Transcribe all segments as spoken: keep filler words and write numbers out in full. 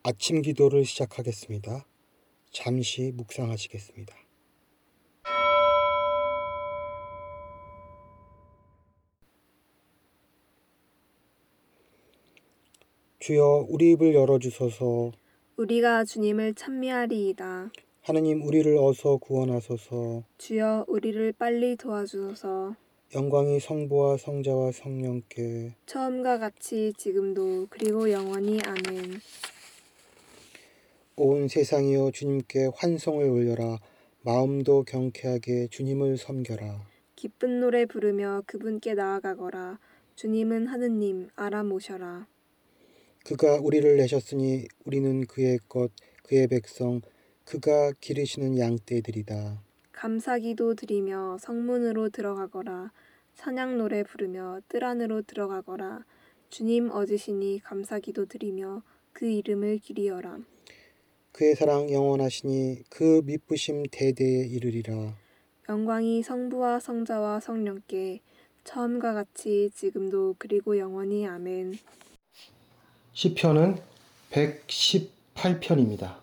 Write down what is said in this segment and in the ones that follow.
아침 기도를 시작하겠습니다. 잠시 묵상하시겠습니다. 주여, 우리 입을 열어주소서. 우리가 주님을 찬미하리이다. 하느님, 우리를 어서 구원하소서. 주여, 우리를 빨리 도와주소서. 영광이 성부와 성자와 성령께 처음과 같이 지금도 그리고 영원히 아멘. 온 세상이여 주님께 환송을 올려라. 마음도 경쾌하게 주님을 섬겨라. 기쁜 노래 부르며 그분께 나아가거라. 주님은 하느님 알아모셔라. 그가 우리를 내셨으니 우리는 그의 것, 그의 백성, 그가 기르시는 양떼들이다. 감사기도 드리며 성문으로 들어가거라. 찬양 노래 부르며 뜰 안으로 들어가거라. 주님 얻으시니 감사기도 드리며 그 이름을 기리어라. 그의 사랑 영원하시니 그 미쁘심 대대에 이르리라. 영광이 성부와 성자와 성령께 처음과 같이 지금도 그리고 영원히 아멘. 시편은 백십팔 편입니다.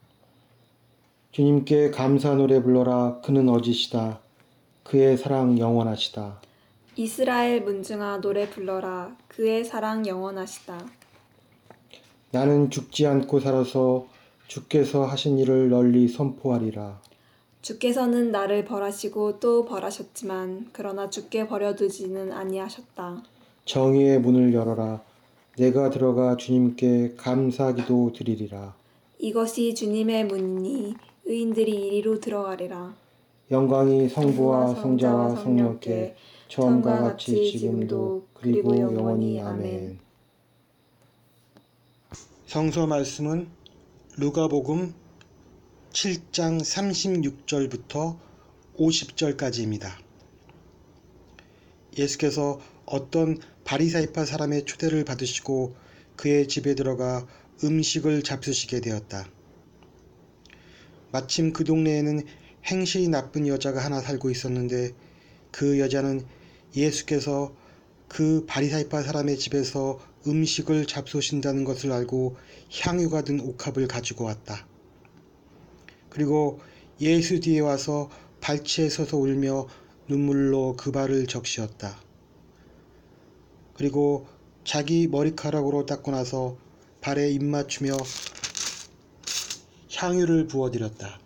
주님께 감사 노래 불러라. 그는 어지시다. 그의 사랑 영원하시다. 이스라엘 문중아 노래 불러라. 그의 사랑 영원하시다. 나는 죽지 않고 살아서 주께서 하신 일을 널리 선포하리라. 주께서는 나를 벌하시고 또 벌하셨지만 그러나 주께 버려두지는 아니하셨다. 정의의 문을 열어라. 내가 들어가 주님께 감사기도 드리리라. 이것이 주님의 문이니 의인들이 이리로 들어가리라. 영광이 성부와 성자와 성령께 처음과 같이 지금도 그리고 영원히 아멘. 성서 말씀은 루가복음 칠 장 삼십육 절부터 오십 절까지입니다. 예수께서 어떤 바리사이파 사람의 초대를 받으시고 그의 집에 들어가 음식을 잡수시게 되었다. 마침 그 동네에는 행실이 나쁜 여자가 하나 살고 있었는데 그 여자는 예수께서 그 바리사이파 사람의 집에서 음식을 잡수신다는 것을 알고 향유가 든 옥합을 가지고 왔다. 그리고 예수 뒤에 와서 발치에 서서 울며 눈물로 그 발을 적시었다. 그리고 자기 머리카락으로 닦고 나서 발에 입 맞추며 향유를 부어드렸다.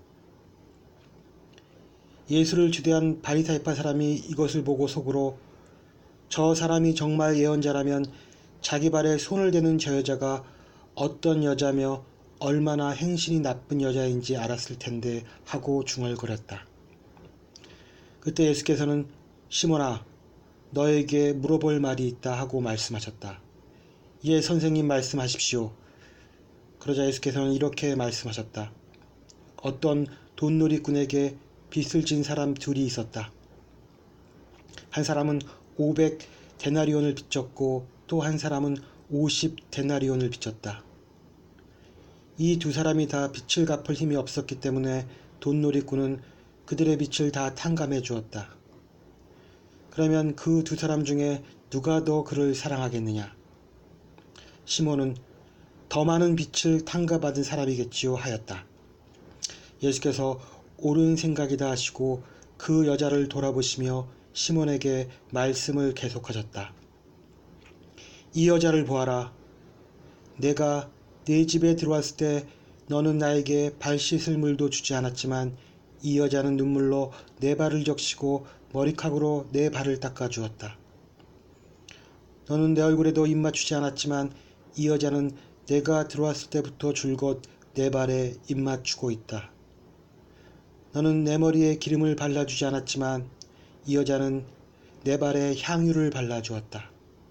예수를 주대한 바리사이파 사람이 이것을 보고 속으로 저 사람이 정말 예언자라면 자기 발에 손을 대는 저 여자가 어떤 여자며 얼마나 행실이 나쁜 여자인지 알았을 텐데 하고 중얼거렸다. 그때 예수께서는 시몬아, 너에게 물어볼 말이 있다 하고 말씀하셨다. 예, 선생님 말씀하십시오. 그러자 예수께서는 이렇게 말씀하셨다. 어떤 돈놀이꾼에게 빚을 진 사람 둘이 있었다. 한 사람은 오백 데나리온을 빚졌고 또 한 사람은 오십 데나리온을 빚졌다. 이 두 사람이 다 빚을 갚을 힘이 없었기 때문에 돈놀이꾼은 그들의 빚을 다 탕감해 주었다. 그러면 그 두 사람 중에 누가 더 그를 사랑하겠느냐? 시몬은 더 많은 빚을 탕감받은 사람이겠지요 하였다. 예수께서 옳은 생각이다 하시고 그 여자를 돌아보시며 시몬에게 말씀을 계속하셨다. 이 여자를 보아라. 내가 네 집에 들어왔을 때 너는 나에게 발 씻을 물도 주지 않았지만 이 여자는 눈물로 내 발을 적시고 머리카락으로 내 발을 닦아 주었다. 너는 내 얼굴에도 입 맞추지 않았지만 이 여자는 내가 들어왔을 때부터 줄곧 내 발에 입 맞추고 있다. 너는 내 머리에 기름을 발라주지 않았지만 이 여자는 내 발에 향유를 발라주었다.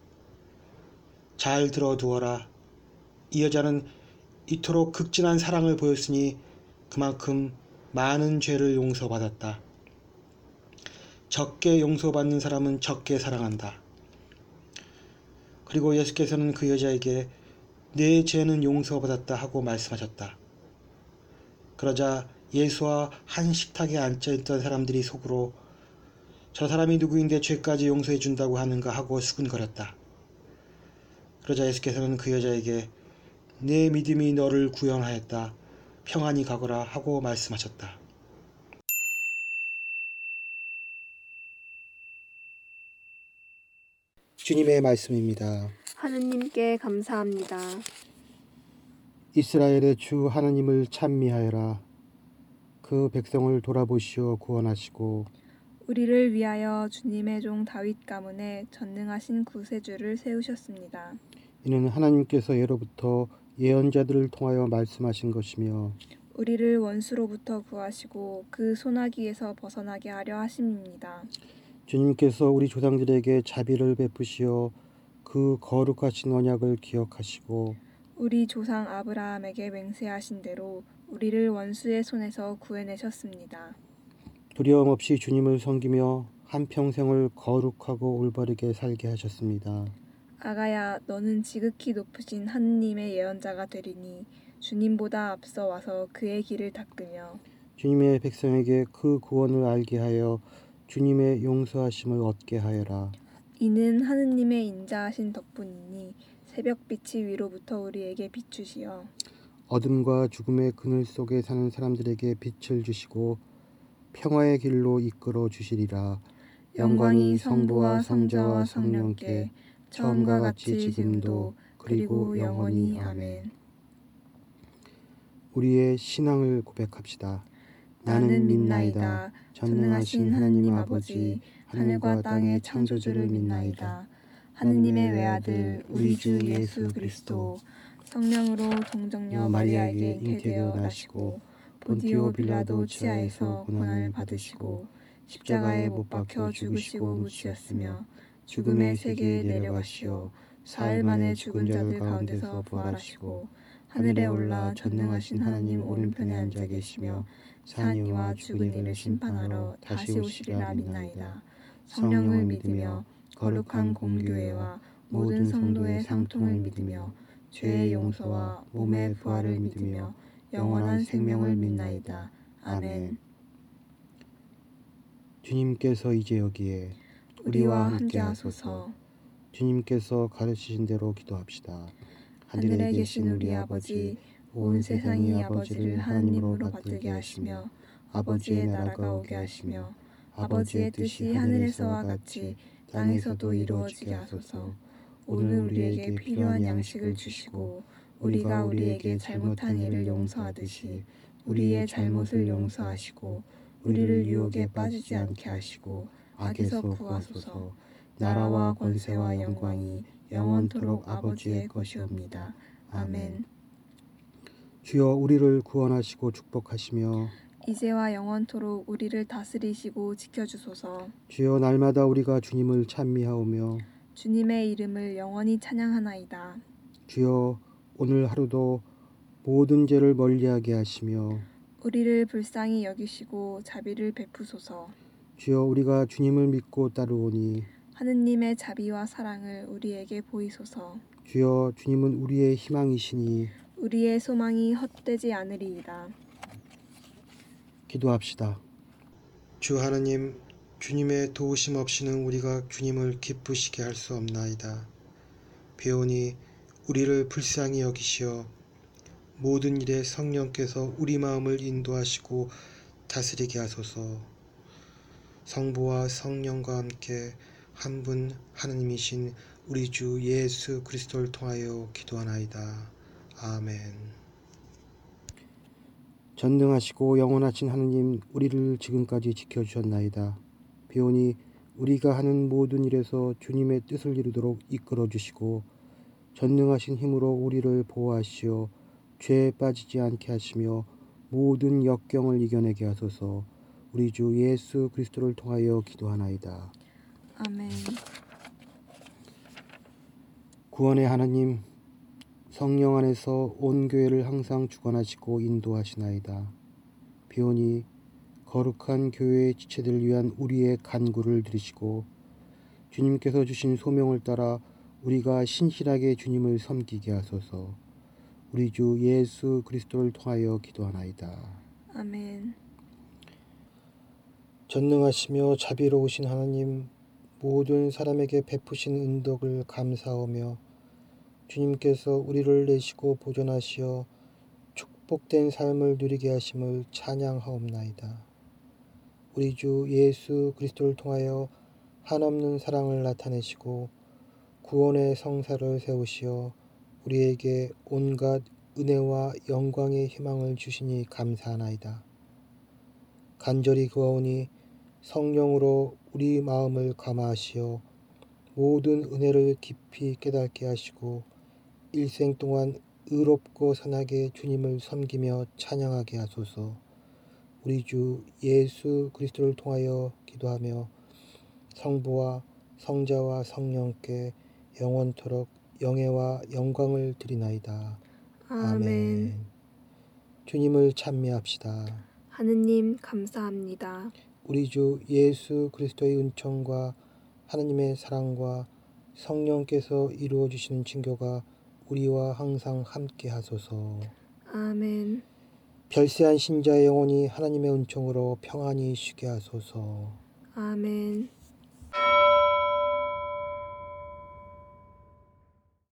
잘 들어두어라. 이 여자는 이토록 극진한 사랑을 보였으니 그만큼 많은 죄를 용서받았다. 적게 용서받는 사람은 적게 사랑한다. 그리고 예수께서는 그 여자에게 내 죄는 용서받았다 하고 말씀하셨다. 그러자 예수와 한 식탁에 앉아있던 사람들이 속으로 저 사람이 누구인데 죄까지 용서해 준다고 하는가 하고 수군거렸다. 그러자 예수께서는 그 여자에게 내 믿음이 너를 구원하였다. 평안히 가거라 하고 말씀하셨다. 주님의 말씀입니다. 하느님께 감사합니다. 이스라엘의 주 하나님을 찬미하여라. 그 백성을 돌아보시어 구원하시고 우리를 위하여 주님의 종 다윗 가문에 전능하신 구세주를 세우셨습니다. 이는 하나님께서 예로부터 예언자들을 통하여 말씀하신 것이며 우리를 원수로부터 구하시고 그 소나기에서 벗어나게 하려 하심입니다. 주님께서 우리 조상들에게 자비를 베푸시어 그 거룩하신 언약을 기억하시고 우리 조상 아브라함에게 맹세하신 대로 우리를 원수의 손에서 구해내셨습니다. 두려움 없이 주님을 섬기며 한평생을 거룩하고 올바르게 살게 하셨습니다. 아가야, 너는 지극히 높으신 하느님의 예언자가 되리니 주님보다 앞서 와서 그의 길을 닦으며 주님의 백성에게 그 구원을 알게 하여 주님의 용서하심을 얻게 하여라. 이는 하느님의 인자하신 덕분이니 새벽빛이 위로부터 우리에게 비추시어 어둠과 죽음의 그늘 속에 사는 사람들에게 빛을 주시고 평화의 길로 이끌어 주시리라. 영광이 성부와 성자와 성령께 처음과 같이 지금도 그리고 영원히 아멘. 우리의 신앙을 고백합시다. 나는 믿나이다. 전능하신 하나님 아버지, 하늘과 땅의 창조주를 믿나이다. 하느님의 외아들 우리 주 예수 그리스도, 성령으로 동정녀 마리아에게 잉태되어 나시고 본디오 빌라도 치하에서 고난을 받으시고 십자가에 못 박혀 죽으시고 묻히었으며 죽음의 세계에 내려가시어 사흘 만에 죽은 자들 가운데서 부활하시고 하늘에 올라 전능하신 하나님 오른편에 앉아 계시며 산 이와 죽은 이를 심판하러 다시 오시리라 믿나이다. 성령을 믿으며 거룩한 공교회와 모든 성도의 상통을 믿으며 죄의 용서와 몸의 부활을 믿으며 영원한 생명을 믿나이다. 아멘. 주님께서 이제 여기에 우리와 함께 하소서. 주님께서 가르치신 대로 기도합시다. 하늘에 계신 우리 아버지, 온 세상이 아버지를 하나님으로 받들게 하시며 아버지의 나라가 오게 하시며 아버지의 뜻이 하늘에서와 같이 땅에서도 이루어지게 하소서. 오늘 우리에게 필요한 양식을 주시고 우리가 우리에게 잘못한 일을 용서하듯이 우리의 잘못을 용서하시고 우리를 유혹에 빠지지 않게 하시고 악에서 구하소서. 나라와 권세와 영광이 영원토록 아버지의 것이옵니다. 아멘. 주여 우리를 구원하시고 축복하시며 이제와 영원토록 우리를 다스리시고 지켜주소서. 주여 날마다 우리가 주님을 찬미하오며 주님의 이름을 영원히 찬양하나이다. 주여 오늘 하루도 모든 죄를 멀리하게 하시며 우리를 불쌍히 여기시고 자비를 베푸소서. 주여 우리가 주님을 믿고 따르오니 하느님의 자비와 사랑을 우리에게 보이소서. 주여 주님은 우리의 희망이시니 우리의 소망이 헛되지 않으리이다. 기도합시다. 주 하나님, 주님의 도우심 없이는 우리가 주님을 기쁘시게 할 수 없나이다. 배우니 우리를 불쌍히 여기시어 모든 일에 성령께서 우리 마음을 인도하시고 다스리게 하소서. 성부와 성령과 함께 한 분 하느님이신 우리 주 예수 그리스도를 통하여 기도하나이다. 아멘. 전능하시고 영원하신 하느님, 우리를 지금까지 지켜주셨나이다. 비오니 우리가 하는 모든 일에서 주님의 뜻을 이루도록 이끌어 주시고 전능하신 힘으로 우리를 보호하시어 죄에 빠지지 않게 하시며 모든 역경을 이겨내게 하소서. 우리 주 예수 그리스도를 통하여 기도하나이다. 아멘. 구원의 하나님, 성령 안에서 온 교회를 항상 주관하시고 인도하시나이다. 비오니 거룩한 교회의 지체들을 위한 우리의 간구를 들으시고 주님께서 주신 소명을 따라 우리가 신실하게 주님을 섬기게 하소서. 우리 주 예수 그리스도를 통하여 기도하나이다. 아멘. 전능하시며 자비로우신 하나님, 모든 사람에게 베푸신 은덕을 감사하며 주님께서 우리를 내시고 보존하시어 축복된 삶을 누리게 하심을 찬양하옵나이다. 우리 주 예수 그리스도를 통하여 한없는 사랑을 나타내시고 구원의 성사를 세우시어 우리에게 온갖 은혜와 영광의 희망을 주시니 감사하나이다. 간절히 구하오니 성령으로 우리 마음을 감화하시어 모든 은혜를 깊이 깨닫게 하시고 일생 동안 의롭고 선하게 주님을 섬기며 찬양하게 하소서. 우리 주 예수 그리스도를 통하여 기도하며 성부와 성자와 성령께 영원토록 영예와 영광을 드리나이다. 아멘. 주님을 찬미합시다. 하느님 감사합니다. 우리 주 예수 그리스도의 은총과 하나님의 사랑과 성령께서 이루어 주시는 친교가 우리와 항상 함께 하소서. 아멘. 별세한 신자의 영혼이 하나님의 은총으로 평안히 쉬게 하소서. 아멘.